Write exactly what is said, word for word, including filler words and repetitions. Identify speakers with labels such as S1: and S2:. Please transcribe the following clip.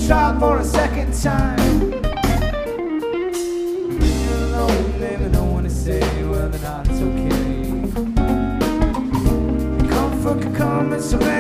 S1: try for a second time. You're alone, baby, no one to say whether or not it's okay. Comfort can come in so many